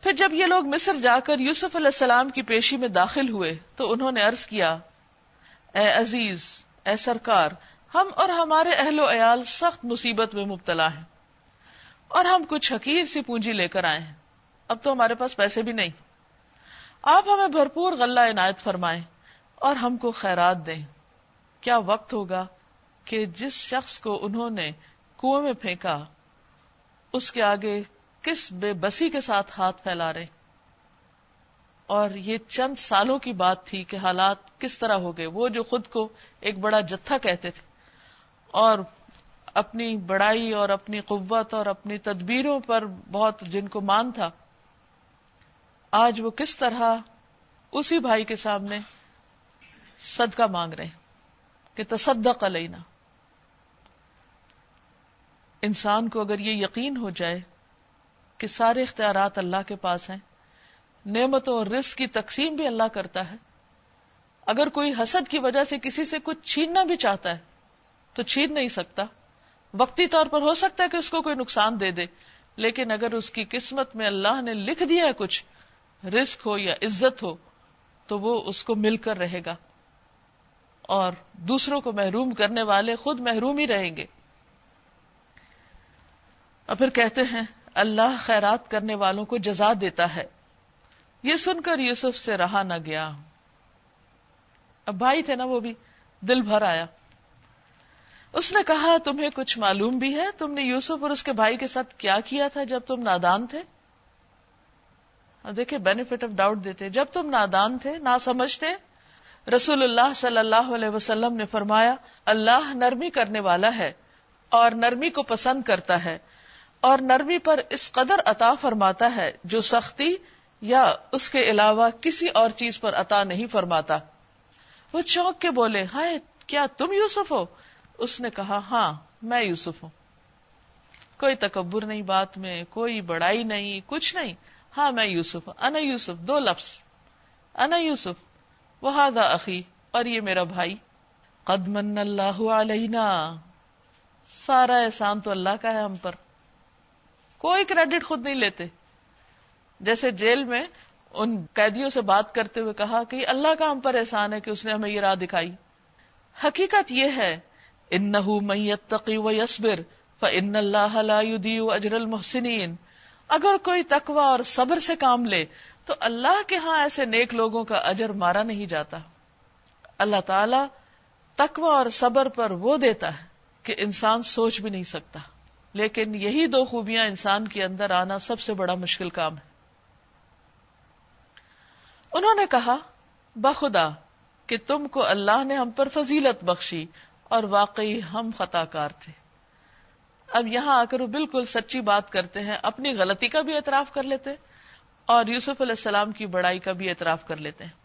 پھر جب یہ لوگ مصر جا کر یوسف علیہ السلام کی پیشی میں داخل ہوئے تو انہوں نے عرض کیا، اے عزیز، اے سرکار، ہم اور ہمارے اہل و عیال سخت مصیبت میں مبتلا ہیں اور ہم کچھ حقیر سی پونجی لے کر آئے ہیں، اب تو ہمارے پاس پیسے بھی نہیں، آپ ہمیں بھرپور غلہ عنایت فرمائیں اور ہم کو خیرات دیں۔ کیا وقت ہوگا کہ جس شخص کو انہوں نے کنویں میں پھینکا اس کے آگے کس بے بسی کے ساتھ ہاتھ پھیلا رہے، اور یہ چند سالوں کی بات تھی کہ حالات کس طرح ہو گئے۔ وہ جو خود کو ایک بڑا جتھا کہتے تھے اور اپنی بڑائی اور اپنی قوت اور اپنی تدبیروں پر بہت جن کو مان تھا، آج وہ کس طرح اسی بھائی کے سامنے صدقہ مانگ رہے ہیں کہ تصدق علینا۔ انسان کو اگر یہ یقین ہو جائے کہ سارے اختیارات اللہ کے پاس ہیں، نعمتوں اور رزق کی تقسیم بھی اللہ کرتا ہے، اگر کوئی حسد کی وجہ سے کسی سے کچھ چھیننا بھی چاہتا ہے تو چھین نہیں سکتا، وقتی طور پر ہو سکتا ہے کہ اس کو کوئی نقصان دے دے، لیکن اگر اس کی قسمت میں اللہ نے لکھ دیا ہے کچھ، رزق ہو یا عزت ہو، تو وہ اس کو مل کر رہے گا، اور دوسروں کو محروم کرنے والے خود محروم ہی رہیں گے۔ اور پھر کہتے ہیں اللہ خیرات کرنے والوں کو جزا دیتا ہے۔ یہ سن کر یوسف سے رہا نہ گیا، اب بھائی تھے نا، وہ بھی دل بھر آیا۔ اس نے کہا تمہیں کچھ معلوم بھی ہے تم نے یوسف اور اس کے بھائی کے ساتھ کیا کیا تھا جب تم نادان تھے؟ دیکھیں بینیفٹ آف ڈاؤٹ دیتے، جب تم نادان تھے، نہ سمجھتے، رسول اللہ صلی اللہ علیہ وسلم نے فرمایا اللہ نرمی کرنے والا ہے اور نرمی کو پسند کرتا ہے، اور نرمی پر اس قدر عطا فرماتا ہے جو سختی یا اس کے علاوہ کسی اور چیز پر عطا نہیں فرماتا۔ وہ چونک کے بولے ہائے کیا تم یوسف ہو؟ اس نے کہا ہاں میں یوسف ہوں۔ کوئی تکبر نہیں بات میں، کوئی بڑائی نہیں، کچھ نہیں، ہاں میں یوسف ہوں، انا یوسف، دو لفظ، انا یوسف وہذا اخی، اور یہ میرا بھائی۔ قد من اللہ علینا، سارا احسان تو اللہ کا ہے ہم پر، کوئی کریڈٹ خود نہیں لیتے۔ جیسے جیل میں ان قیدیوں سے بات کرتے ہوئے کہا کہ اللہ کا ہم پر احسان ہے کہ اس نے ہمیں یہ راہ دکھائی۔ حقیقت یہ ہے انہ من یتقی ویصبر فان اللہ لا یضیع اجر المحسنین، اگر کوئی تقوی اور صبر سے کام لے تو اللہ کے ہاں ایسے نیک لوگوں کا اجر مارا نہیں جاتا۔ اللہ تعالی تقوی اور صبر پر وہ دیتا ہے کہ انسان سوچ بھی نہیں سکتا، لیکن یہی دو خوبیاں انسان کے اندر آنا سب سے بڑا مشکل کام ہے۔ انہوں نے کہا بخدا کہ تم کو اللہ نے ہم پر فضیلت بخشی اور واقعی ہم خطا کار تھے۔ اب یہاں آ کر وہ بالکل سچی بات کرتے ہیں، اپنی غلطی کا بھی اعتراف کر لیتے اور یوسف علیہ السلام کی بڑائی کا بھی اعتراف کر لیتے ہیں۔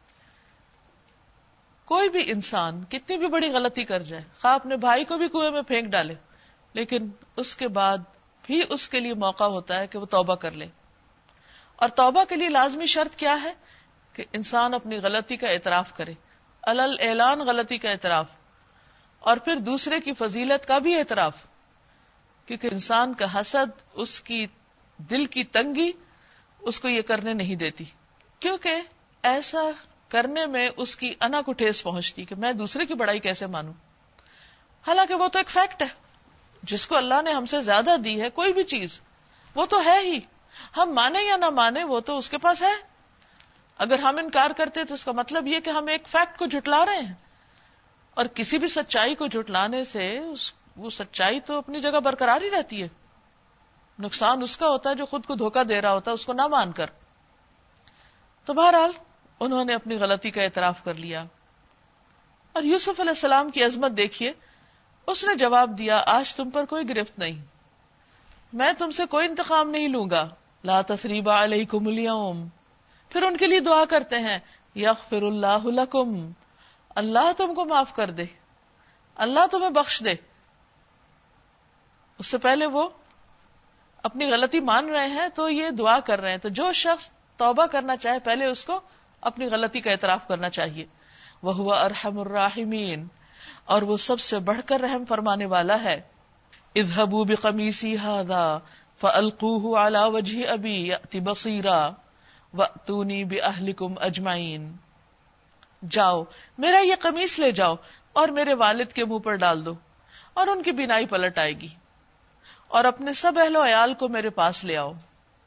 کوئی بھی انسان کتنی بھی بڑی غلطی کر جائے، خواہ اپنے بھائی کو بھی کنویں میں پھینک ڈالے، لیکن اس کے بعد بھی اس کے لیے موقع ہوتا ہے کہ وہ توبہ کر لے، اور توبہ کے لیے لازمی شرط کیا ہے کہ انسان اپنی غلطی کا اعتراف کرے، علل اعلان غلطی کا اعتراف، اور پھر دوسرے کی فضیلت کا بھی اعتراف، کیونکہ انسان کا حسد، اس کی دل کی تنگی اس کو یہ کرنے نہیں دیتی، کیونکہ ایسا کرنے میں اس کی انا کو ٹھیس پہنچتی کہ میں دوسرے کی بڑائی کیسے مانوں، حالانکہ وہ تو ایک فیکٹ ہے، جس کو اللہ نے ہم سے زیادہ دی ہے کوئی بھی چیز وہ تو ہے ہی، ہم مانے یا نہ مانے وہ تو اس کے پاس ہے۔ اگر ہم انکار کرتے تو اس کا مطلب یہ کہ ہم ایک فیکٹ کو جھٹلا رہے ہیں، اور کسی بھی سچائی کو جھٹلانے سے وہ سچائی تو اپنی جگہ برقرار ہی رہتی ہے، نقصان اس کا ہوتا ہے جو خود کو دھوکہ دے رہا ہوتا ہے اس کو نہ مان کر۔ تو بہرحال انہوں نے اپنی غلطی کا اعتراف کر لیا، اور یوسف علیہ السلام کی عظمت دیکھیے، اس نے جواب دیا آج تم پر کوئی گرفت نہیں، میں تم سے کوئی انتقام نہیں لوں گا، لا تثریب علیکم اليوم۔ پھر ان کے لیے دعا کرتے ہیں یغفر اللہ لکم، اللہ تم کو معاف کر دے، اللہ تمہیں بخش دے۔ اس سے پہلے وہ اپنی غلطی مان رہے ہیں تو یہ دعا کر رہے ہیں، تو جو شخص توبہ کرنا چاہے پہلے اس کو اپنی غلطی کا اعتراف کرنا چاہیے۔ وَهُوَ أَرْحَمُ الرَّاحِمِينَ، اور وہ سب سے بڑھ کر رحم فرمانے والا ہے۔ اذهبوا بقمیصی هذا فَأَلْقُوهُ عَلَى وَجْهِ أَبِي يَأْتِ بَصِيرًا وَأْتُونِي بِأَهْلِكُمْ أَجْمَعِينَ. جاؤ میرا یہ قمیص لے جاؤ اور میرے والد کے منہ پر ڈال دو اور ان کی بینائی پلٹ آئے گی، اور اپنے سب اہل و عیال کو میرے پاس لے آؤ.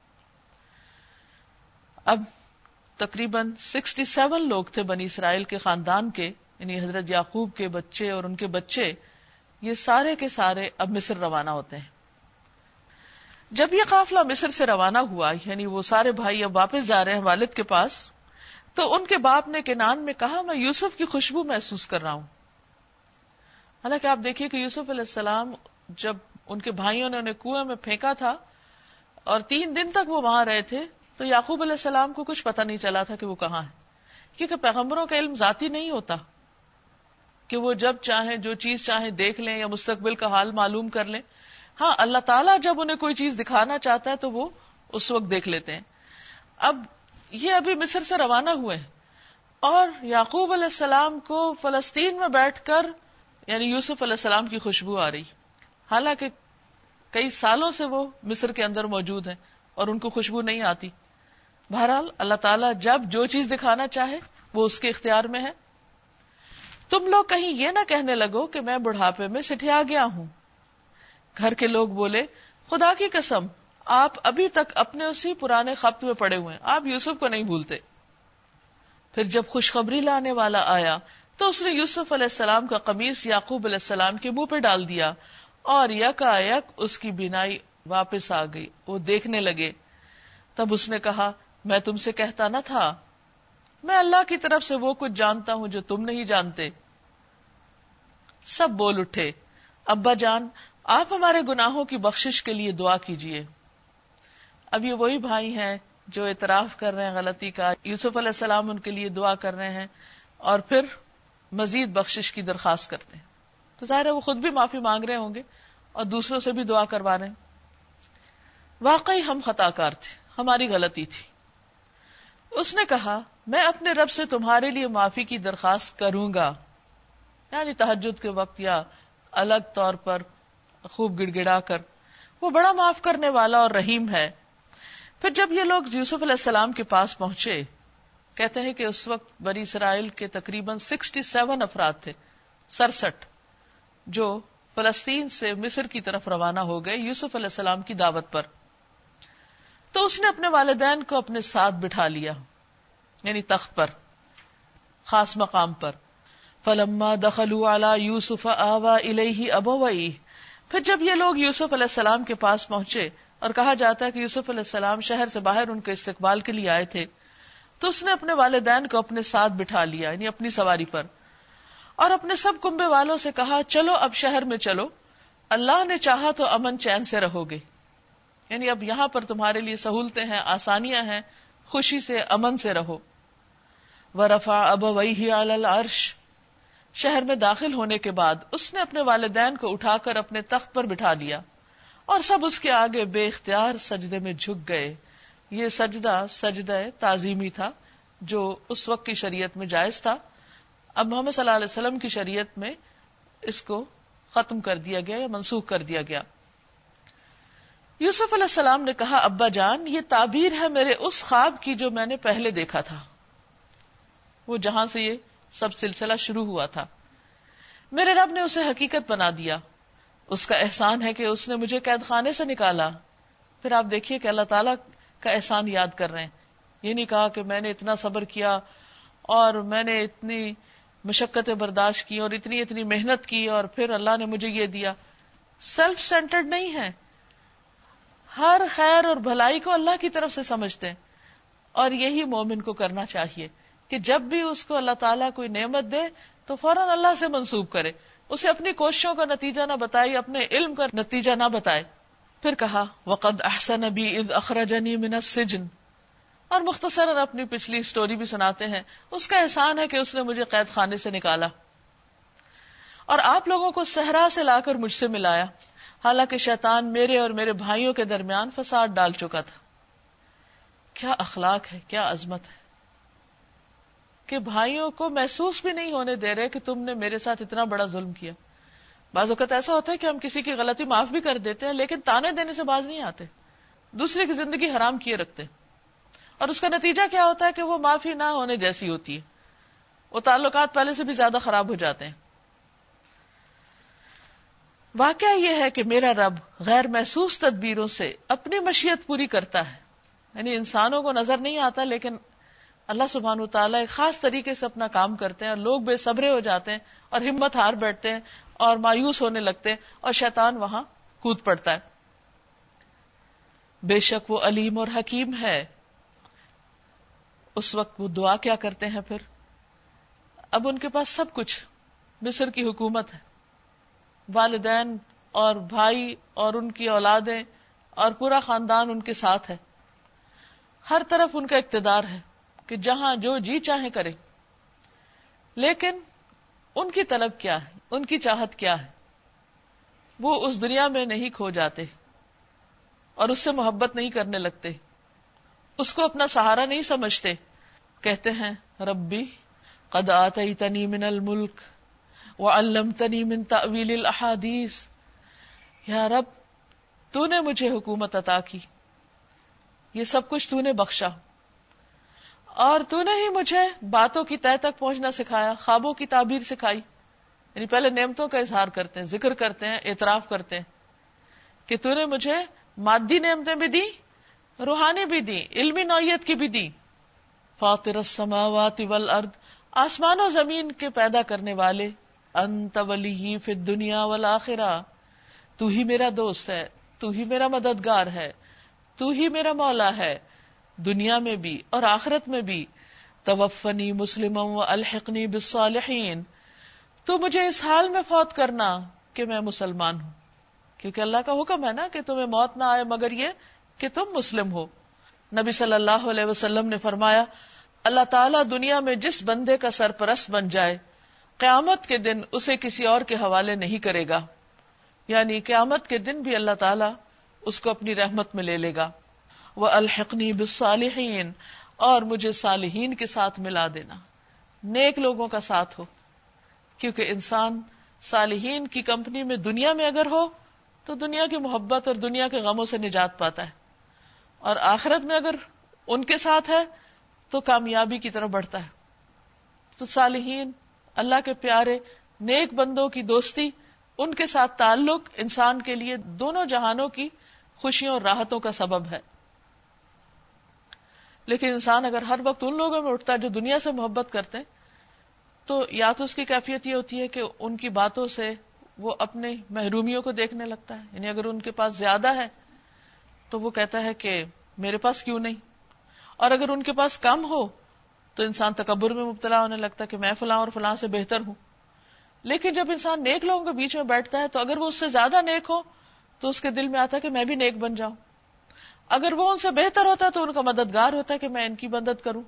اب تقریباً 67 لوگ تھے بنی اسرائیل کے خاندان کے، یعنی حضرت یعقوب کے بچے اور ان کے بچے، یہ سارے کے سارے اب مصر روانہ ہوتے ہیں. جب یہ قافلہ مصر سے روانہ ہوا، یعنی وہ سارے بھائی اب واپس جا رہے ہیں والد کے پاس، تو ان کے باپ نے کنعان میں کہا میں یوسف کی خوشبو محسوس کر رہا ہوں. حالانکہ آپ دیکھیے کہ یوسف علیہ السلام جب ان کے بھائیوں نے انہیں کنویں میں پھینکا تھا اور 3 دن تک وہ وہاں رہے تھے، تو یعقوب علیہ السلام کو کچھ پتہ نہیں چلا تھا کہ وہ کہاں ہے، کیونکہ پیغمبروں کا علم ذاتی نہیں ہوتا کہ وہ جب چاہیں جو چیز چاہیں دیکھ لیں یا مستقبل کا حال معلوم کر لیں. ہاں، اللہ تعالیٰ جب انہیں کوئی چیز دکھانا چاہتا ہے تو وہ اس وقت دیکھ لیتے ہیں. اب یہ ابھی مصر سے روانہ ہوئے اور یعقوب علیہ السلام کو فلسطین میں بیٹھ کر یعنی یوسف علیہ السلام کی خوشبو آ رہی، حالانکہ کئی سالوں سے وہ مصر کے اندر موجود ہیں اور ان کو خوشبو نہیں آتی. بہرحال اللہ تعالیٰ جب جو چیز دکھانا چاہے وہ اس کے اختیار میں ہے. تم لوگ کہیں یہ نہ کہنے لگو کہ میں بڑھاپے میں سٹھیا گیا ہوں. گھر کے لوگ بولے خدا کی قسم آپ ابھی تک اپنے اسی پرانے خبت میں پڑے ہوئے ہیں، آپ یوسف کو نہیں بھولتے. پھر جب خوشخبری لانے والا آیا تو اس نے یوسف علیہ السلام کا قمیص یعقوب علیہ السلام کے منہ پہ ڈال دیا اور یکایک اس کی بینائی واپس آ گئی، وہ دیکھنے لگے. تب اس نے کہا میں تم سے کہتا نہ تھا، میں اللہ کی طرف سے وہ کچھ جانتا ہوں جو تم نہیں جانتے. سب بول اٹھے ابا جان آپ ہمارے گناہوں کی بخشش کے لیے دعا کیجئے. اب یہ وہی بھائی ہیں جو اعتراف کر رہے ہیں غلطی کا. یوسف علیہ السلام ان کے لیے دعا کر رہے ہیں اور پھر مزید بخشش کی درخواست کرتے ہیں. تو ظاہر ہے وہ خود بھی معافی مانگ رہے ہوں گے اور دوسروں سے بھی دعا کروا رہے ہیں. واقعی ہم خطا کار تھے، ہماری غلطی تھی. اس نے کہا میں اپنے رب سے تمہارے لیے معافی کی درخواست کروں گا، یعنی تہجد کے وقت یا الگ طور پر خوب گڑ گڑا کر. وہ بڑا معاف کرنے والا اور رحیم ہے. پھر جب یہ لوگ یوسف علیہ السلام کے پاس پہنچے، کہتے ہیں کہ اس وقت بنی اسرائیل کے تقریباً 67 افراد تھے، 67 جو فلسطین سے مصر کی طرف روانہ ہو گئے یوسف علیہ السلام کی دعوت پر. تو اس نے اپنے والدین کو اپنے ساتھ بٹھا لیا، یعنی تخت پر، خاص مقام پر. فلما دخلوا علی یوسف آوی الیہ ابویہ. پھر جب یہ لوگ یوسف علیہ السلام کے پاس پہنچے، اور کہا جاتا ہے کہ یوسف علیہ السلام شہر سے باہر ان کے استقبال کے لیے آئے تھے، تو اس نے اپنے والدین کو اپنے ساتھ بٹھا لیا، یعنی اپنی سواری پر، اور اپنے سب کنبے والوں سے کہا چلو اب شہر میں چلو، اللہ نے چاہا تو امن چین سے رہو گے. یعنی اب یہاں پر تمہارے لیے سہولتیں ہیں، آسانیاں ہیں، خوشی سے امن سے رہو. ورفع ابویہ علی العرش. شہر میں داخل ہونے کے بعد اس نے اپنے والدین کو اٹھا کر اپنے تخت پر بٹھا لیا اور سب اس کے آگے بے اختیار سجدے میں جھک گئے. یہ سجدہ تعظیمی تھا جو اس وقت کی شریعت میں جائز تھا. اب محمد صلی اللہ علیہ وسلم کی شریعت میں اس کو ختم کر دیا گیا یا منسوخ کر دیا گیا. یوسف علیہ السلام نے کہا ابا جان یہ تعبیر ہے میرے اس خواب کی جو میں نے پہلے دیکھا تھا، وہ جہاں سے یہ سب سلسلہ شروع ہوا تھا. میرے رب نے اسے حقیقت بنا دیا. اس کا احسان ہے کہ اس نے مجھے قید خانے سے نکالا. پھر آپ دیکھیے کہ اللہ تعالیٰ کا احسان یاد کر رہے ہیں. یہ نہیں کہا کہ میں نے اتنا صبر کیا اور میں نے اتنی مشقتیں برداشت کی اور اتنی محنت کی اور پھر اللہ نے مجھے یہ دیا. سیلف سینٹرڈ نہیں ہے، ہر خیر اور بھلائی کو اللہ کی طرف سے سمجھتے ہیں. اور یہی مومن کو کرنا چاہیے کہ جب بھی اس کو اللہ تعالیٰ کوئی نعمت دے تو فوراً اللہ سے منسوب کرے، اسے اپنی کوششوں کا نتیجہ نہ بتائے، اپنے علم کا نتیجہ نہ بتائے. پھر کہا وَقَدْ أَحْسَنَ بِي إِذْ أَخْرَجَنِي مِنَ السِّجْنِ. اور مختصراً اپنی پچھلی سٹوری بھی سناتے ہیں. اس کا احسان ہے کہ اس نے مجھے قید خانے سے نکالا اور آپ لوگوں کو صحرا سے لا کر مجھ سے ملایا، حالانکہ شیطان میرے اور میرے بھائیوں کے درمیان فساد ڈال چکا تھا. کیا اخلاق ہے، کیا عظمت ہے کہ بھائیوں کو محسوس بھی نہیں ہونے دے رہے کہ تم نے میرے ساتھ اتنا بڑا ظلم کیا. بعض اوقات ایسا ہوتا ہے کہ ہم کسی کی غلطی معاف بھی کر دیتے ہیں لیکن تانے دینے سے باز نہیں آتے. دوسرے کی زندگی حرام کیے رکھتے ہیں، اور اس کا نتیجہ کیا ہوتا ہے کہ وہ معافی نہ ہونے جیسی ہوتی ہے، وہ تعلقات پہلے سے بھی زیادہ خراب ہو جاتے ہیں۔ واقعہ یہ ہے کہ میرا رب غیر محسوس تدبیروں سے اپنی مشیت پوری کرتا ہے، یعنی انسانوں کو نظر نہیں آتا، لیکن اللہ سبحانہ وتعالیٰ ایک خاص طریقے سے اپنا کام کرتے ہیں، اور لوگ بے صبرے ہو جاتے ہیں اور ہمت ہار بیٹھتے ہیں اور مایوس ہونے لگتے ہیں، اور شیطان وہاں کود پڑتا ہے۔ بے شک وہ علیم اور حکیم ہے۔ اس وقت وہ دعا کیا کرتے ہیں پھر؟ اب ان کے پاس سب کچھ، مصر کی حکومت ہے، والدین اور بھائی اور ان کی اولادیں اور پورا خاندان ان کے ساتھ ہے، ہر طرف ان کا اقتدار ہے کہ جہاں جو جی چاہے کرے، لیکن ان کی طلب کیا ہے، ان کی چاہت کیا ہے؟ وہ اس دنیا میں نہیں کھو جاتے اور اس سے محبت نہیں کرنے لگتے، اس کو اپنا سہارا نہیں سمجھتے، کہتے ہیں ربی قد آتیتنی من الملک وعلمتنی من تأویل الاحادیث، یا رب تو نے مجھے حکومت عطا کی، یہ سب کچھ تو نے بخشا، اور تو نے ہی مجھے باتوں کی تہہ تک پہنچنا سکھایا، خوابوں کی تعبیر سکھائی۔ یعنی پہلے نعمتوں کا اظہار کرتے ہیں، ذکر کرتے ہیں، اعتراف کرتے ہیں کہ تو نے مجھے مادی نعمتیں بھی دی، روحانی بھی دی، علمی نوعیت کی بھی دی۔ فاطر السماوات والارض، آسمان و زمین کے پیدا کرنے والے، انت ولی فی الدنیا والآخرہ، تو ہی میرا دوست ہے، تو ہی میرا مددگار ہے، تو ہی میرا مولا ہے، دنیا میں بھی اور آخرت میں بھی۔ توفنی مسلما والحقنی بالصالحین، تو مجھے اس حال میں فوت کرنا کہ میں مسلمان ہوں، کیونکہ اللہ کا حکم ہے نا کہ تمہیں موت نہ آئے مگر یہ کہ تم مسلم ہو۔ نبی صلی اللہ علیہ وسلم نے فرمایا، اللہ تعالیٰ دنیا میں جس بندے کا سرپرست بن جائے، قیامت کے دن اسے کسی اور کے حوالے نہیں کرے گا، یعنی قیامت کے دن بھی اللہ تعالیٰ اس کو اپنی رحمت میں لے لے گا۔ وَأَلْحِقْنِي بِالصَّالِحِينَ، اور مجھے صالحین کے ساتھ ملا دینا، نیک لوگوں کا ساتھ ہو، کیونکہ انسان صالحین کی کمپنی میں دنیا میں اگر ہو تو دنیا کی محبت اور دنیا کے غموں سے نجات پاتا ہے، اور آخرت میں اگر ان کے ساتھ ہے تو کامیابی کی طرف بڑھتا ہے۔ تو صالحین، اللہ کے پیارے نیک بندوں کی دوستی، ان کے ساتھ تعلق انسان کے لیے دونوں جہانوں کی خوشیوں اور راحتوں کا سبب ہے۔ لیکن انسان اگر ہر وقت ان لوگوں میں اٹھتا ہے جو دنیا سے محبت کرتے ہیں، تو یا تو اس کی کیفیت یہ ہوتی ہے کہ ان کی باتوں سے وہ اپنے محرومیوں کو دیکھنے لگتا ہے، یعنی اگر ان کے پاس زیادہ ہے تو وہ کہتا ہے کہ میرے پاس کیوں نہیں، اور اگر ان کے پاس کم ہو تو انسان تکبر میں مبتلا ہونے لگتا ہے کہ میں فلاں اور فلاں سے بہتر ہوں۔ لیکن جب انسان نیک لوگوں کے بیچ میں بیٹھتا ہے تو اگر وہ اس سے زیادہ نیک ہو تو اس کے دل میں آتا ہے کہ میں بھی نیک بن جاؤں، اگر وہ ان سے بہتر ہوتا ہے تو ان کا مددگار ہوتا ہے کہ میں ان کی مدد کروں۔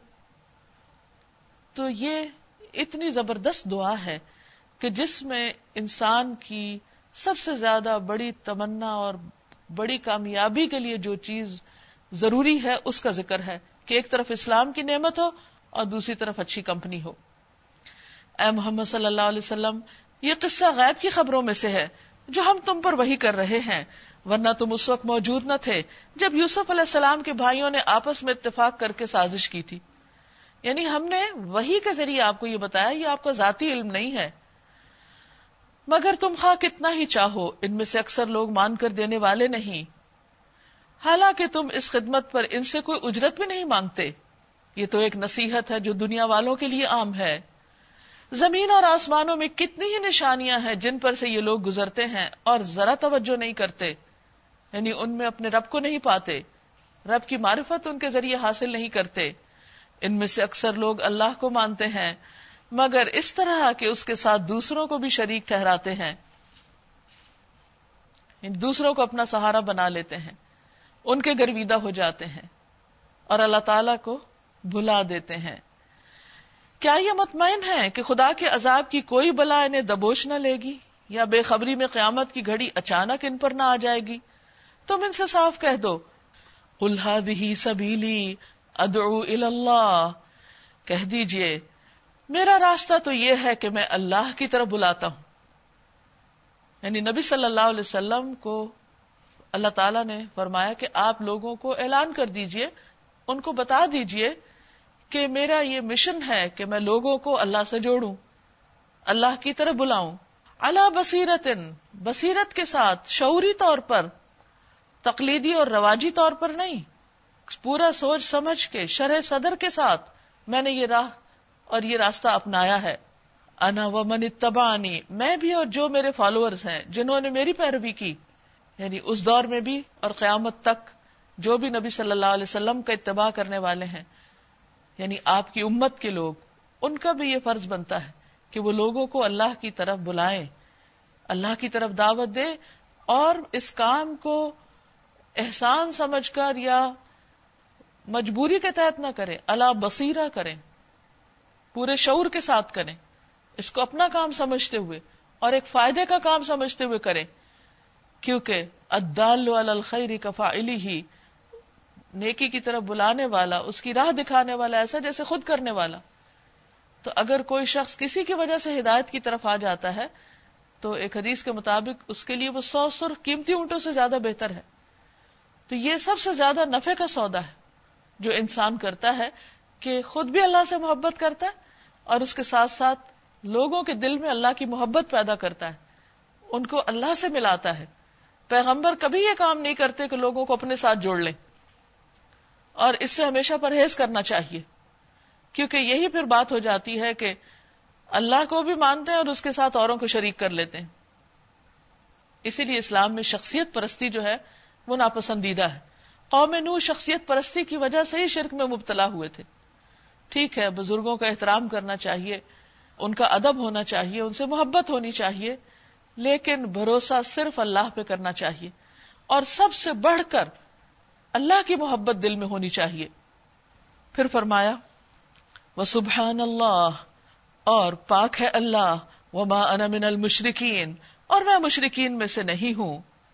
تو یہ اتنی زبردست دعا ہے کہ جس میں انسان کی سب سے زیادہ بڑی تمنا اور بڑی کامیابی کے لیے جو چیز ضروری ہے اس کا ذکر ہے، کہ ایک طرف اسلام کی نعمت ہو اور دوسری طرف اچھی کمپنی ہو۔ اے محمد صلی اللہ علیہ وسلم، یہ قصہ غیب کی خبروں میں سے ہے جو ہم تم پر وحی کر رہے ہیں، ورنہ تم اس وقت موجود نہ تھے جب یوسف علیہ السلام کے بھائیوں نے آپس میں اتفاق کر کے سازش کی تھی۔ یعنی ہم نے وحی کے ذریعے آپ کو یہ بتایا، یہ آپ کا ذاتی علم نہیں ہے، مگر تم خواہ کتنا ہی چاہو ان میں سے اکثر لوگ مان کر دینے والے نہیں، حالانکہ تم اس خدمت پر ان سے کوئی اجرت بھی نہیں مانگتے۔ یہ تو ایک نصیحت ہے جو دنیا والوں کے لیے عام ہے۔ زمین اور آسمانوں میں کتنی ہی نشانیاں ہیں جن پر سے یہ لوگ گزرتے ہیں اور ذرا توجہ نہیں کرتے، یعنی ان میں اپنے رب کو نہیں پاتے، رب کی معرفت ان کے ذریعے حاصل نہیں کرتے۔ ان میں سے اکثر لوگ اللہ کو مانتے ہیں مگر اس طرح کہ اس کے ساتھ دوسروں کو بھی شریک ٹھہراتے ہیں، دوسروں کو اپنا سہارا بنا لیتے ہیں، ان کے گرویدہ ہو جاتے ہیں اور اللہ تعالی کو بھلا دیتے ہیں۔ کیا یہ مطمئن ہے کہ خدا کے عذاب کی کوئی بلا انہیں دبوچ نہ لے گی، یا بے خبری میں قیامت کی گھڑی اچانک ان پر نہ آ جائے گی؟ تم ان سے صاف کہہ دو، قل ھذہ سبیلی ادعو الی اللہ، کہہ دیجئے میرا راستہ تو یہ ہے کہ میں اللہ کی طرف بلاتا ہوں۔ یعنی نبی صلی اللہ علیہ وسلم کو اللہ تعالیٰ نے فرمایا کہ آپ لوگوں کو اعلان کر دیجئے، ان کو بتا دیجئے کہ میرا یہ مشن ہے کہ میں لوگوں کو اللہ سے جوڑوں، اللہ کی طرف بلاؤں، علی بصیرتن، بصیرت کے ساتھ، شعوری طور پر، تقلیدی اور رواجی طور پر نہیں، پورا سوچ سمجھ کے، شرح صدر کے ساتھ میں نے یہ راہ اور یہ راستہ اپنایا ہے۔ انا ومن اتبعنی، میں بھی اور جو میرے فالوورز ہیں، جنہوں نے میری پیروی کی، یعنی اس دور میں بھی اور قیامت تک جو بھی نبی صلی اللہ علیہ وسلم کا اتباع کرنے والے ہیں، یعنی آپ کی امت کے لوگ، ان کا بھی یہ فرض بنتا ہے کہ وہ لوگوں کو اللہ کی طرف بلائیں، اللہ کی طرف دعوت دیں، اور اس کام کو احسان سمجھ کر یا مجبوری کے تحت نہ کریں، علی بصیرہ کریں، پورے شعور کے ساتھ کریں، اس کو اپنا کام سمجھتے ہوئے اور ایک فائدے کا کام سمجھتے ہوئے کریں، کیونکہ الدال علی الخیر کفاعلہ، نیکی کی طرف بلانے والا، اس کی راہ دکھانے والا ایسا جیسے خود کرنے والا۔ تو اگر کوئی شخص کسی کی وجہ سے ہدایت کی طرف آ جاتا ہے تو ایک حدیث کے مطابق اس کے لیے وہ 100 سرخ قیمتی اونٹوں سے زیادہ بہتر ہے۔ تو یہ سب سے زیادہ نفع کا سودا ہے جو انسان کرتا ہے، کہ خود بھی اللہ سے محبت کرتا ہے اور اس کے ساتھ ساتھ لوگوں کے دل میں اللہ کی محبت پیدا کرتا ہے، ان کو اللہ سے ملاتا ہے۔ پیغمبر کبھی یہ کام نہیں کرتے کہ لوگوں کو اپنے ساتھ جوڑ لیں، اور اس سے ہمیشہ پرہیز کرنا چاہیے، کیونکہ یہی پھر بات ہو جاتی ہے کہ اللہ کو بھی مانتے ہیں اور اس کے ساتھ اوروں کو شریک کر لیتے ہیں۔ اسی لیے اسلام میں شخصیت پرستی جو ہے وہ ناپسندیدہ ہے۔ قوم نوح شخصیت پرستی کی وجہ سے ہی شرک میں مبتلا ہوئے تھے۔ ٹھیک ہے، بزرگوں کا احترام کرنا چاہیے، ان کا ادب ہونا چاہیے، ان سے محبت ہونی چاہیے، لیکن بھروسہ صرف اللہ پہ کرنا چاہیے، اور سب سے بڑھ کر اللہ کی محبت دل میں ہونی چاہیے۔ پھر فرمایا وَسُبْحَانَ اللَّهِ، اور پاک ہے اللہ، وَمَا أَنَا مِنَ الْمُشْرِكِينَ، اور میں مشرکین میں سے نہیں ہوں۔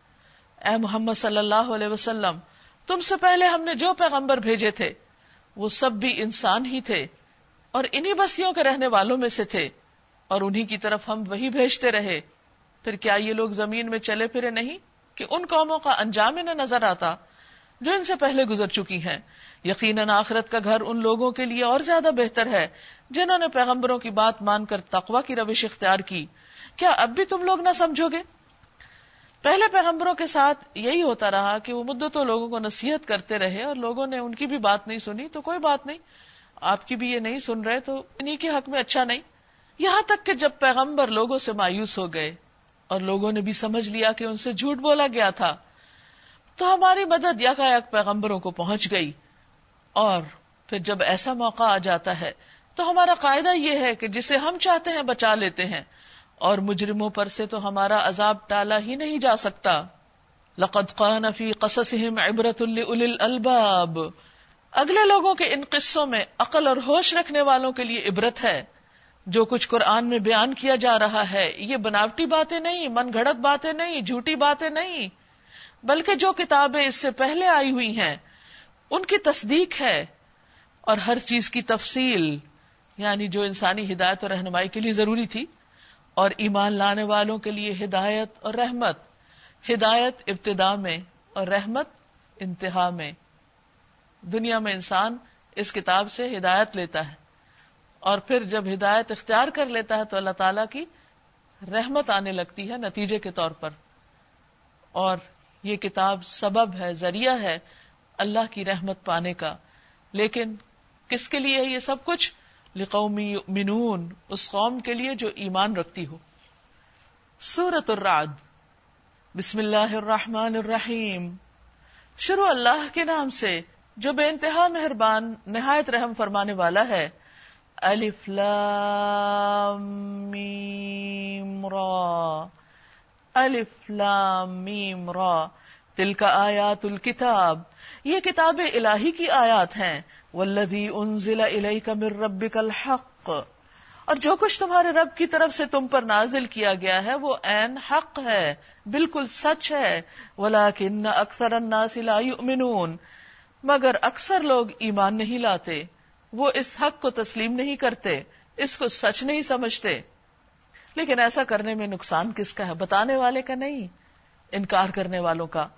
اے محمد صلی اللہ علیہ وسلم، تم سے پہلے ہم نے جو پیغمبر بھیجے تھے وہ سب بھی انسان ہی تھے، اور انہی بستیوں کے رہنے والوں میں سے تھے، اور انہی کی طرف ہم وہی بھیجتے رہے۔ پھر کیا یہ لوگ زمین میں چلے پھرے نہیں کہ ان قوموں کا انجام انہیں نظر آتا جو ان سے پہلے گزر چکی ہیں؟ یقیناً آخرت کا گھر ان لوگوں کے لیے اور زیادہ بہتر ہے جنہوں نے پیغمبروں کی بات مان کر تقوی کی روش اختیار کی۔ کیا اب بھی تم لوگ نہ سمجھو گے؟ پہلے پیغمبروں کے ساتھ یہی ہوتا رہا کہ وہ مدتوں لوگوں کو نصیحت کرتے رہے اور لوگوں نے ان کی بھی بات نہیں سنی، تو کوئی بات نہیں، آپ کی بھی یہ نہیں سن رہے تو انہی کے حق میں اچھا نہیں۔ یہاں تک کہ جب پیغمبر لوگوں سے مایوس ہو گئے اور لوگوں نے بھی سمجھ لیا کہ ان سے جھوٹ بولا گیا تھا، تو ہماری مدد یکایک پیغمبروں کو پہنچ گئی۔ اور پھر جب ایسا موقع آ جاتا ہے تو ہمارا قاعدہ یہ ہے کہ جسے ہم چاہتے ہیں بچا لیتے ہیں، اور مجرموں پر سے تو ہمارا عذاب ٹالا ہی نہیں جا سکتا۔ لقد کان فی قصصہم عبرۃ لأولی الالباب، اگلے لوگوں کے ان قصوں میں عقل اور ہوش رکھنے والوں کے لیے عبرت ہے۔ جو کچھ قرآن میں بیان کیا جا رہا ہے یہ بناوٹی باتیں نہیں، من گھڑت باتیں نہیں، جھوٹی باتیں نہیں، بلکہ جو کتابیں اس سے پہلے آئی ہوئی ہیں ان کی تصدیق ہے، اور ہر چیز کی تفصیل، یعنی جو انسانی ہدایت اور رہنمائی کے لیے ضروری تھی، اور ایمان لانے والوں کے لیے ہدایت اور رحمت، ہدایت ابتدا میں اور رحمت انتہا میں۔ دنیا میں انسان اس کتاب سے ہدایت لیتا ہے، اور پھر جب ہدایت اختیار کر لیتا ہے تو اللہ تعالیٰ کی رحمت آنے لگتی ہے نتیجے کے طور پر، اور یہ کتاب سبب ہے، ذریعہ ہے اللہ کی رحمت پانے کا۔ لیکن کس کے لیے ہے یہ سب کچھ؟ لقوم یؤمنون، اس قوم کے لیے جو ایمان رکھتی ہو۔ سورۃ الرعد، بسم اللہ الرحمن الرحیم، شروع اللہ کے نام سے جو بے انتہا مہربان نہایت رحم فرمانے والا ہے۔ الف لام میم را، الف لام میم را، تلک آیات الکتاب، یہ کتاب الہی کی آیات ہیں۔ والذی انزل الیک من ربک الحق، اور جو کچھ تمہارے رب کی طرف سے تم پر نازل کیا گیا ہے وہ عین حق ہے، بالکل سچ ہے۔ ولکن اکثر الناس لا یؤمنون، مگر اکثر لوگ ایمان نہیں لاتے، وہ اس حق کو تسلیم نہیں کرتے، اس کو سچ نہیں سمجھتے۔ لیکن ایسا کرنے میں نقصان کس کا ہے؟ بتانے والے کا نہیں، انکار کرنے والوں کا۔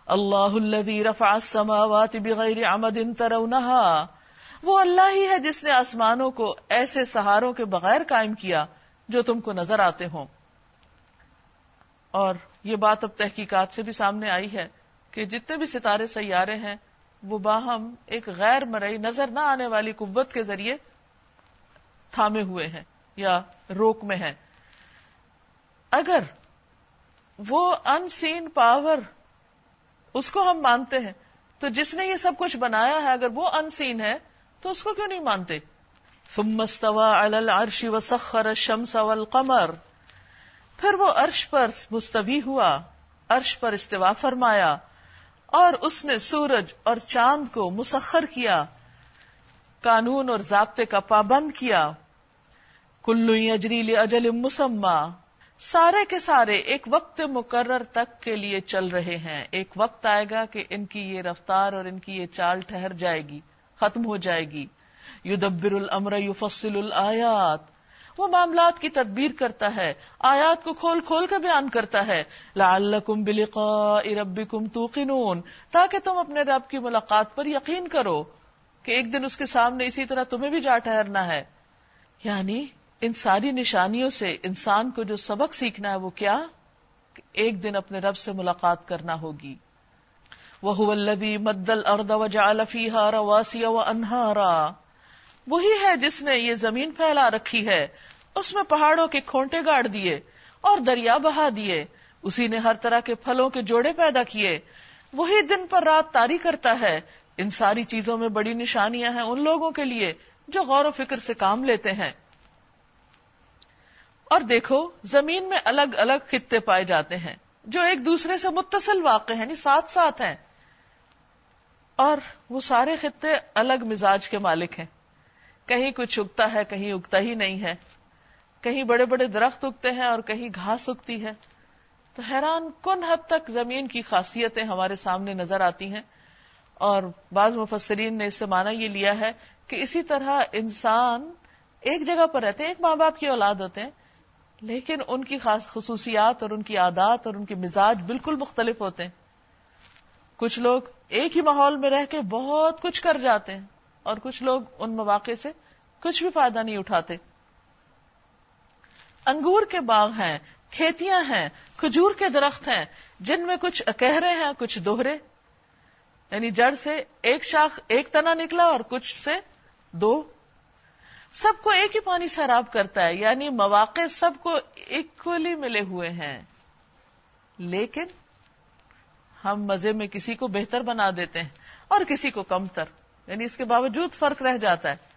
اللہ الذی رفع السماوات بغیر عمد ترونها، وہ اللہ ہی ہے جس نے آسمانوں کو ایسے سہاروں کے بغیر قائم کیا جو تم کو نظر آتے ہوں. اور یہ بات اب تحقیقات سے بھی سامنے آئی ہے کہ جتنے بھی ستارے سیارے ہیں وہ باہم ایک غیر مرئی نظر نہ آنے والی قوت کے ذریعے تھامے ہوئے ہیں یا روک میں ہیں. اگر وہ ان سین پاور اس کو ہم مانتے ہیں تو جس نے یہ سب کچھ بنایا ہے اگر وہ ان سین ہے تو اس کو کیوں نہیں مانتے؟ ثم استوى على العرش وسخر الشمس والقمر، پھر وہ عرش پر مستوی ہوا، عرش پر استوا فرمایا اور اس نے سورج اور چاند کو مسخر کیا، قانون اور ضابطے کا پابند کیا. کل یجری لاجل مسمی، سارے کے سارے ایک وقت مقرر تک کے لیے چل رہے ہیں. ایک وقت آئے گا کہ ان کی یہ رفتار اور ان کی یہ چال ٹھہر جائے گی، ختم ہو جائے گی. یدبر الامر یفصل الآیات، وہ معاملات کی تدبیر کرتا ہے، آیات کو کھول کھول کے بیان کرتا ہے. لعلکم بلقاء ربکم توقنون، تاکہ تم اپنے رب کی ملاقات پر یقین کرو کہ ایک دن اس کے سامنے اسی طرح تمہیں بھی جا ٹھہرنا ہے. یعنی ان ساری نشانیوں سے انسان کو جو سبق سیکھنا ہے وہ کیا؟ کہ ایک دن اپنے رب سے ملاقات کرنا ہوگی. وَهُوَ الَّذِي مَدَّ الْأَرْضَ وَجَعَلَ فِيهَا رَوَاسِيَ وَأَنْهَارًا، وہی ہے جس نے یہ زمین پھیلا رکھی ہے، اس میں پہاڑوں کے کھونٹے گاڑ دیے اور دریا بہا دیے. اسی نے ہر طرح کے پھلوں کے جوڑے پیدا کیے. وہی دن پر رات طاری کرتا ہے. ان ساری چیزوں میں بڑی نشانیاں ہیں ان لوگوں کے لیے جو غور و فکر سے کام لیتے ہیں. اور دیکھو زمین میں الگ الگ خطے پائے جاتے ہیں جو ایک دوسرے سے متصل واقع ہیں، یعنی ساتھ ساتھ ہیں، اور وہ سارے خطے الگ مزاج کے مالک ہیں. کہیں کچھ اگتا ہے، کہیں اگتا ہی نہیں ہے، کہیں بڑے بڑے درخت اگتے ہیں اور کہیں گھاس اگتی ہے. تو حیران کن حد تک زمین کی خاصیتیں ہمارے سامنے نظر آتی ہیں. اور بعض مفسرین نے اس سے معنی یہ لیا ہے کہ اسی طرح انسان ایک جگہ پر رہتے ہیں، ایک ماں باپ کی اولاد ہوتے ہیں، لیکن ان کی خاص خصوصیات اور ان کی عادات اور ان کے مزاج بالکل مختلف ہوتے ہیں. کچھ لوگ ایک ہی ماحول میں رہ کے بہت کچھ کر جاتے ہیں اور کچھ لوگ ان مواقع سے کچھ بھی فائدہ نہیں اٹھاتے. انگور کے باغ ہیں، کھیتیاں ہیں، کھجور کے درخت ہیں جن میں کچھ اکہرے ہیں، کچھ دوہرے، یعنی جڑ سے ایک شاخ ایک تنا نکلا اور کچھ سے دو. سب کو ایک ہی پانی سیراب کرتا ہے، یعنی مواقع سب کو ایکولی ملے ہوئے ہیں، لیکن ہم مزے میں کسی کو بہتر بنا دیتے ہیں اور کسی کو کمتر، یعنی اس کے باوجود فرق رہ جاتا ہے.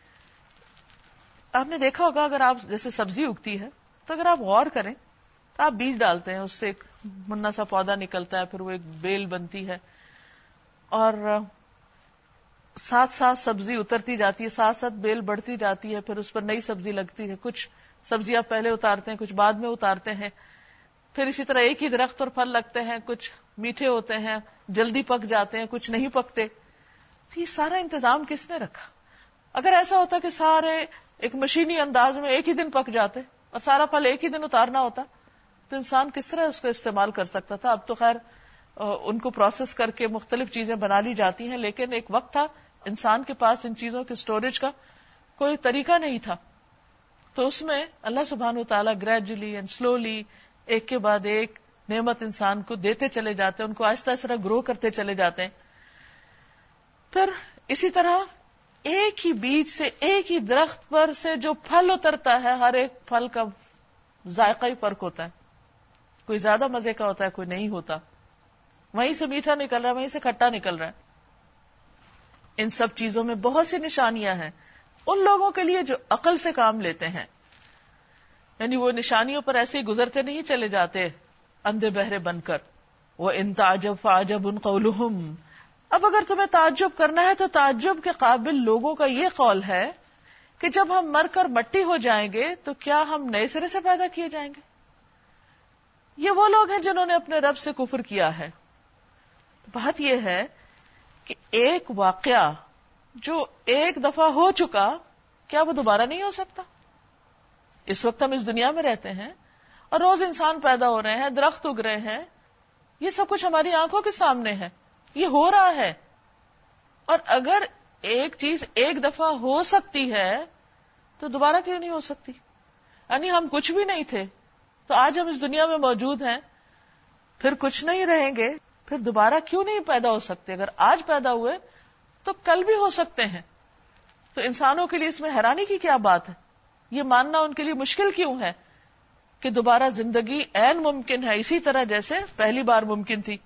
آپ نے دیکھا ہوگا اگر آپ جیسے سبزی اگتی ہے تو اگر آپ غور کریں تو آپ بیج ڈالتے ہیں، اس سے ایک منا سا پودا نکلتا ہے، پھر وہ ایک بیل بنتی ہے اور ساتھ ساتھ سبزی اترتی جاتی ہے، ساتھ ساتھ بیل بڑھتی جاتی ہے، پھر اس پر نئی سبزی لگتی ہے. کچھ سبزیاں پہلے اتارتے ہیں، کچھ بعد میں اتارتے ہیں. پھر اسی طرح ایک ہی درخت پر پھل لگتے ہیں، کچھ میٹھے ہوتے ہیں، جلدی پک جاتے ہیں، کچھ نہیں پکتے. تو یہ سارا انتظام کس نے رکھا؟ اگر ایسا ہوتا کہ سارے ایک مشینی انداز میں ایک ہی دن پک جاتے اور سارا پھل ایک ہی دن اتارنا ہوتا تو انسان کس طرح اس کو استعمال کر سکتا تھا؟ اب تو خیر ان کو پروسیس کر کے مختلف چیزیں بنا لی جاتی ہیں، لیکن ایک وقت تھا انسان کے پاس ان چیزوں کے سٹوریج کا کوئی طریقہ نہیں تھا. تو اس میں اللہ سبحانہ وتعالی گریجولی اینڈ سلولی ایک کے بعد ایک نعمت انسان کو دیتے چلے جاتے ہیں، ان کو آہستہ آہستہ گرو کرتے چلے جاتے ہیں. پھر اسی طرح ایک ہی بیج سے ایک ہی درخت پر سے جو پھل اترتا ہے، ہر ایک پھل کا ذائقہ ہی فرق ہوتا ہے. کوئی زیادہ مزے کا ہوتا ہے، کوئی نہیں ہوتا. وہیں سے میٹھا نکل رہا ہے، وہیں سے کھٹا نکل رہا ہے. ان سب چیزوں میں بہت سی نشانیاں ہیں ان لوگوں کے لیے جو عقل سے کام لیتے ہیں، یعنی وہ نشانیوں پر ایسے ہی گزرتے نہیں چلے جاتے اندھے بہرے بن کر. وَإِن تَعْجَبْ فَعَجَبٌ قَوْلُهُمْ، اب اگر تمہیں تعجب کرنا ہے تو تعجب کے قابل لوگوں کا یہ قول ہے کہ جب ہم مر کر مٹی ہو جائیں گے تو کیا ہم نئے سرے سے پیدا کیے جائیں گے؟ یہ وہ لوگ ہیں جنہوں نے اپنے رب سے کفر کیا ہے. بات یہ ہے کہ ایک واقعہ جو ایک دفعہ ہو چکا کیا وہ دوبارہ نہیں ہو سکتا؟ اس وقت ہم اس دنیا میں رہتے ہیں اور روز انسان پیدا ہو رہے ہیں، درخت اگ رہے ہیں، یہ سب کچھ ہماری آنکھوں کے سامنے ہے، یہ ہو رہا ہے. اور اگر ایک چیز ایک دفعہ ہو سکتی ہے تو دوبارہ کیوں نہیں ہو سکتی؟ یعنی ہم کچھ بھی نہیں تھے تو آج ہم اس دنیا میں موجود ہیں، پھر کچھ نہیں رہیں گے، پھر دوبارہ کیوں نہیں پیدا ہو سکتے؟ اگر آج پیدا ہوئے تو کل بھی ہو سکتے ہیں. تو انسانوں کے لیے اس میں حیرانی کی کیا بات ہے؟ یہ ماننا ان کے لیے مشکل کیوں ہے کہ دوبارہ زندگی عین ممکن ہے، اسی طرح جیسے پہلی بار ممکن تھی.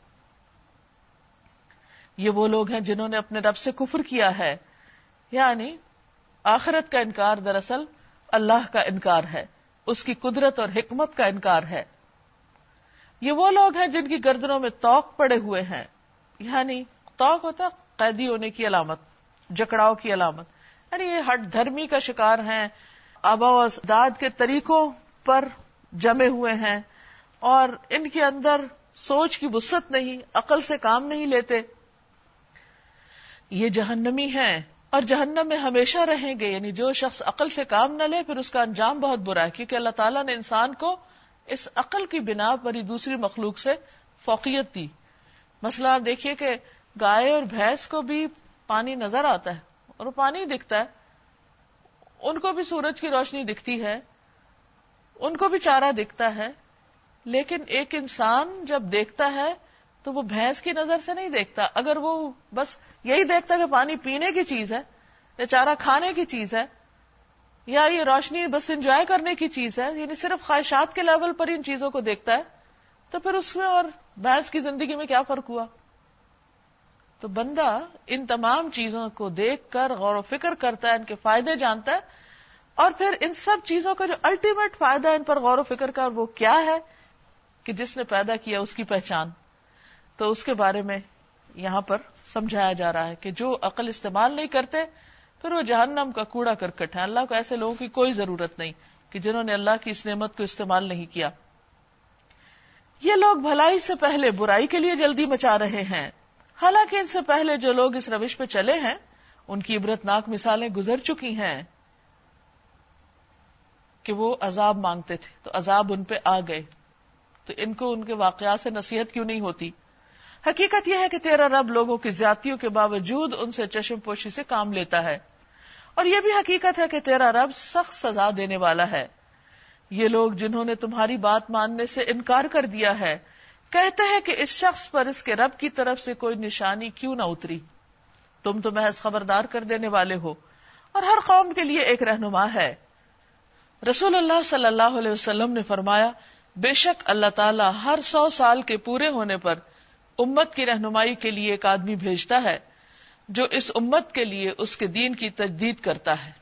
یہ وہ لوگ ہیں جنہوں نے اپنے رب سے کفر کیا ہے، یعنی آخرت کا انکار دراصل اللہ کا انکار ہے، اس کی قدرت اور حکمت کا انکار ہے. یہ وہ لوگ ہیں جن کی گردنوں میں طوق پڑے ہوئے ہیں، یعنی طوق ہوتا قیدی ہونے کی علامت، جکڑاؤ کی علامت، یعنی یہ ہٹ دھرمی کا شکار ہیں، آبا و اجداد کے طریقوں پر جمے ہوئے ہیں اور ان کے اندر سوچ کی وسعت نہیں، عقل سے کام نہیں لیتے. یہ جہنمی ہیں اور جہنم میں ہمیشہ رہیں گے. یعنی جو شخص عقل سے کام نہ لے پھر اس کا انجام بہت برا ہے، کیونکہ اللہ تعالیٰ نے انسان کو اس عقل کی بنا پر ہی دوسری مخلوق سے فوقیت دی. مثلا دیکھیے کہ گائے اور بھینس کو بھی پانی نظر آتا ہے اور وہ پانی دکھتا ہے، ان کو بھی سورج کی روشنی دکھتی ہے، ان کو بھی چارہ دکھتا ہے، لیکن ایک انسان جب دیکھتا ہے تو وہ بھینس کی نظر سے نہیں دیکھتا. اگر وہ بس یہی دیکھتا کہ پانی پینے کی چیز ہے یا چارہ کھانے کی چیز ہے یا یہ روشنی بس انجوائے کرنے کی چیز ہے، یعنی صرف خواہشات کے لیول پر ان چیزوں کو دیکھتا ہے، تو پھر اس میں اور بھینس کی زندگی میں کیا فرق ہوا؟ تو بندہ ان تمام چیزوں کو دیکھ کر غور و فکر کرتا ہے، ان کے فائدے جانتا ہے، اور پھر ان سب چیزوں کا جو الٹیمیٹ فائدہ ان پر غور و فکر کا وہ کیا ہے کہ جس نے پیدا کیا اس کی پہچان. تو اس کے بارے میں یہاں پر سمجھایا جا رہا ہے کہ جو عقل استعمال نہیں کرتے پھر وہ جہنم کا کوڑا کرکٹ ہے. اللہ کو ایسے لوگوں کی کوئی ضرورت نہیں کہ جنہوں نے اللہ کی اس نعمت کو استعمال نہیں کیا. یہ لوگ بھلائی سے پہلے برائی کے لیے جلدی مچا رہے ہیں، حالانکہ ان سے پہلے جو لوگ اس روش پہ چلے ہیں ان کی عبرتناک مثالیں گزر چکی ہیں کہ وہ عذاب مانگتے تھے تو عذاب ان پہ آ گئے، تو ان کو ان کے واقعات سے نصیحت کیوں نہیں ہوتی؟ حقیقت یہ ہے کہ تیرا رب لوگوں کی زیادتیوں کے باوجود ان سے چشم پوشی سے کام لیتا ہے، اور یہ بھی حقیقت ہے کہ تیرا رب سخت سزا دینے والا ہے. یہ لوگ جنہوں نے تمہاری بات ماننے سے انکار کر دیا ہے کہتے ہیں کہ اس شخص پر اس کے رب کی طرف سے کوئی نشانی کیوں نہ اتری. تم تو محض خبردار کر دینے والے ہو اور ہر قوم کے لیے ایک رہنما ہے. رسول اللہ صلی اللہ علیہ وسلم نے فرمایا، بے شک اللہ تعالیٰ ہر 100 سال کے پورے ہونے پر امت کی رہنمائی کے لیے ایک آدمی بھیجتا ہے جو اس امت کے لیے اس کے دین کی تجدید کرتا ہے.